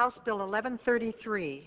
House Bill 1133,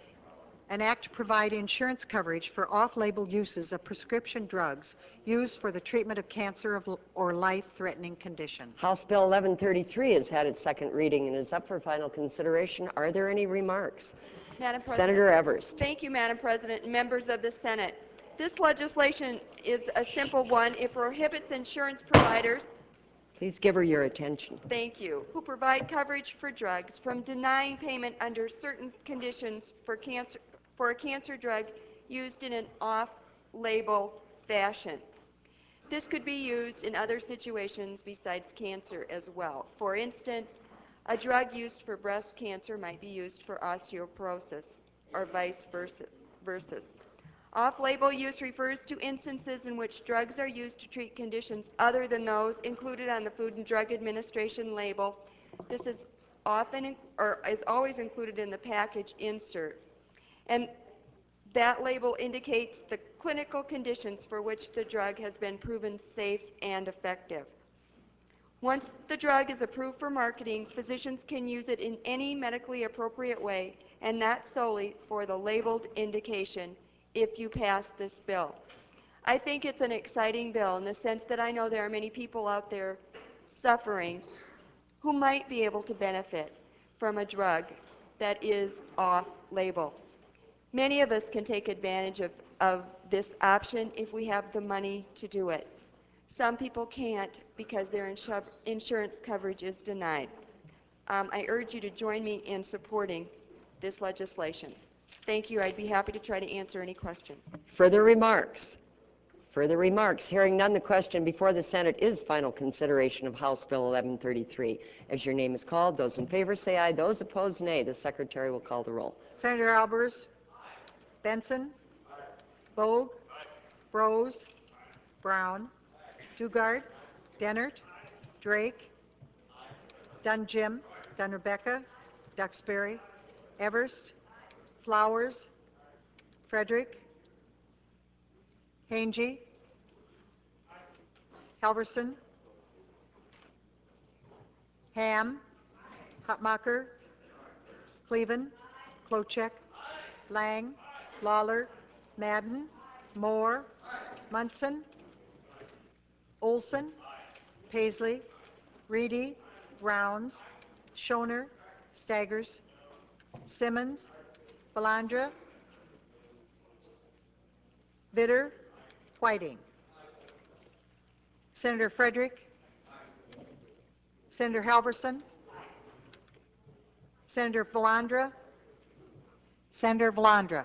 an act to provide insurance coverage for off-label uses of prescription drugs used for the treatment of cancer or life-threatening condition. House Bill 1133 has had its second reading and is up for final consideration. Are there any remarks? Madam President. Senator Everst. Thank you, Madam President, and members of the Senate. This legislation is a simple one. It prohibits insurance providers, please give her your attention, thank you, who provide coverage for drugs from denying payment under certain conditions for a cancer drug used in an off-label fashion. This could be used in other situations besides cancer as well. For instance, a drug used for breast cancer might be used for osteoporosis, or vice versa. Off-label use refers to instances in which drugs are used to treat conditions other than those included on the Food and Drug Administration label. This is often or is always included in the package insert. And that label indicates the clinical conditions for which the drug has been proven safe and effective. Once the drug is approved for marketing, physicians can use it in any medically appropriate way and not solely for the labeled indication if you pass this bill. I think it's an exciting bill in the sense that I know there are many people out there suffering who might be able to benefit from a drug that is off-label. Many of us can take advantage of this option if we have the money to do it. Some people can't because their insurance coverage is denied. I urge you to join me in supporting this legislation. Thank you. I'd be happy to try to answer any questions. Further remarks? Further remarks? Hearing none, the question before the Senate is final consideration of House Bill 1133. As your name is called, those in favor say aye. Those opposed, nay. The Secretary will call the roll. Senator Albers? Benson? Bogue? Brose? Brown? Dugard? Dennert? Drake? Dunjim? Dunn-Rebecca? Duxbury? Everst? Flowers? Frederick? Hange? Halverson? Ham? Hutmacher? Cleven? Klochek? Lang? Lawler? Madden? Moore? Munson? Olson? Paisley? Reedy? Rounds? Schoner? Staggers? Simmons? Balandra? Vitter? Whiting? Senator Frederick? Senator Halverson? Senator Valandra? Senator Valandra?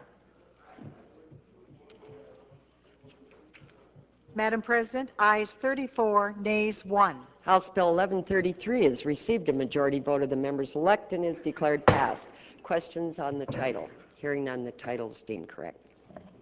Madam President, ayes 34, nays 1. House Bill 1133 has received a majority vote of the members elect and is declared passed. Questions on the title? Hearing none, the title is deemed correct.